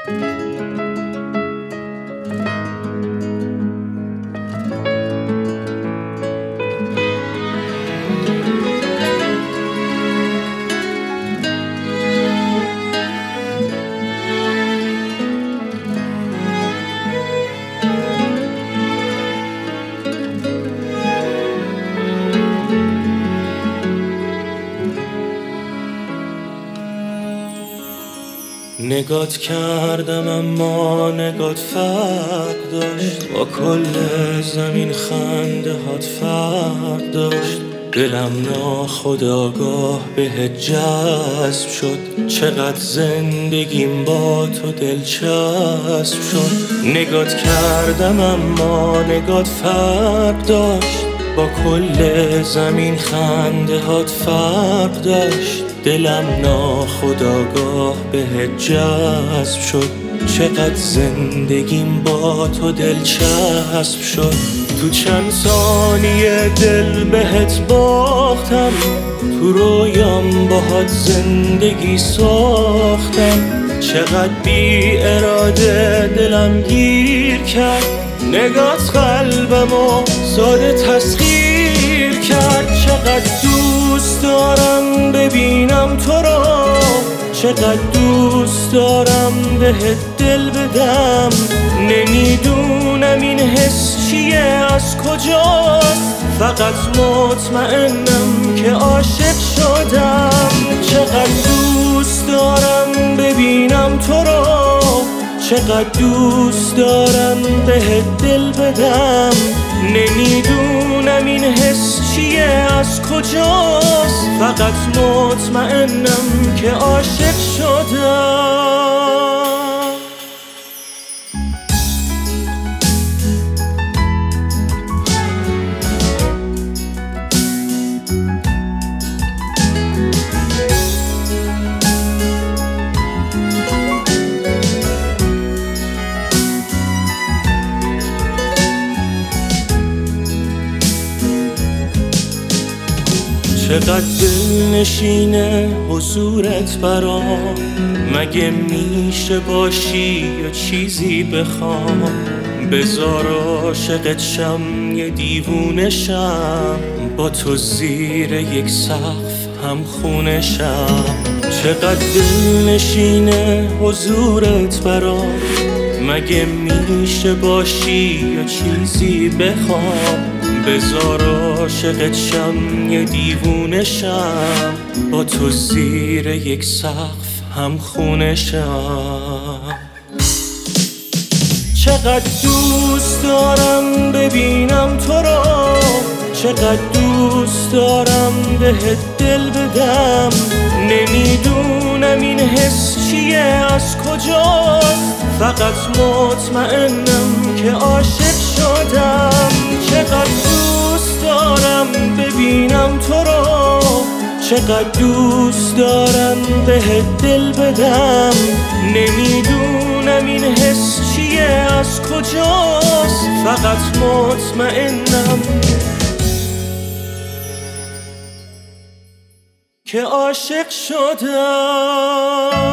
نگات کردم اما نگات فرق داشت، با کل زمین خنده هات فرق داشت. دلم ناخودآگاه بهت جذب شد، چقدر زندگیم با تو دلچسب شد. نگات کردم اما نگات فرق داشت، با کل زمین خنده هات فرق داشت. دلم ناخودآگاه بهت جذب شد، چقدر زندگیم با تو دلچسب شد. تو چند ثانیه دل بهت باختم، تو رویام باهات زندگی ساختم. چقدر بی اراده دلم گیر کرد، نگات قلبمو ساده تسخیر کرد. چقدر دوست دارم ببینم تو رو، چقدر دوست دارم بهت دل بدم. نمیدونم این حس چیه، از کجاست، فقط مطمئنم که عاشق شدم. چقدر دوست دارم ببینم تو رو، چقدر دوست دارم بهت دل بدم. نمیدونم این حس چیه، از کجاست، فقط مطمئنم که عاشق شدم. چقدر دلنشینه حضورت برام، مگه میشه باشی یا چیزی بخوام. بذار عاشقت شم یه دیوونه شم، با تو زیر یک سقف هم خونه شم. چقدر دلنشینه حضورت برام، مگه میشه باشی یا چیزی بخوام. بذار عاشقت شم یه دیوونه شم، با تو زیر یک سقف هم خونه شم. چقدر دوست دارم ببینم تو رو، چقدر دوست دارم بهت دل بدم. نمیدونم این حس چیه، از کجاست، فقط مطمئنم که عاشق شدم. چقدر دوست دارم ببینم تو رو، چقدر دوست دارم بهت دل بدم. نمیدونم این حس چیه، از کجاست، فقط مطمئنم که عاشق شدم.